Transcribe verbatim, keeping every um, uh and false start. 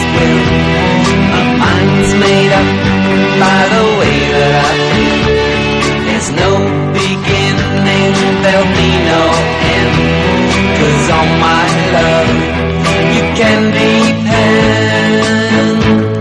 will. My mind's made up by the way that I feel. There's no beginning, there'll be no end. 'Cause all my love, you can be